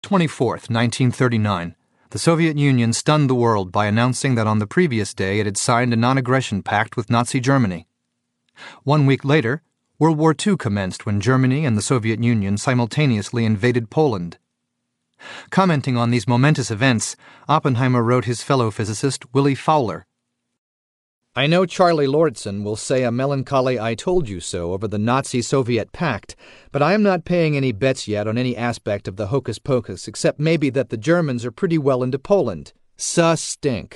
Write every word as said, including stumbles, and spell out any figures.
twenty-fourth, nineteen thirty-nine. The Soviet Union stunned the world by announcing that on the previous day it had signed a non-aggression pact with Nazi Germany. One week later, World War Two commenced when Germany and the Soviet Union simultaneously invaded Poland. Commenting on these momentous events, Oppenheimer wrote his fellow physicist Willy Fowler, "I know Charlie Lortzen will say a melancholy I told you so over the Nazi-Soviet pact, but I am not paying any bets yet on any aspect of the hocus-pocus except maybe that the Germans are pretty well into Poland. Suh stink."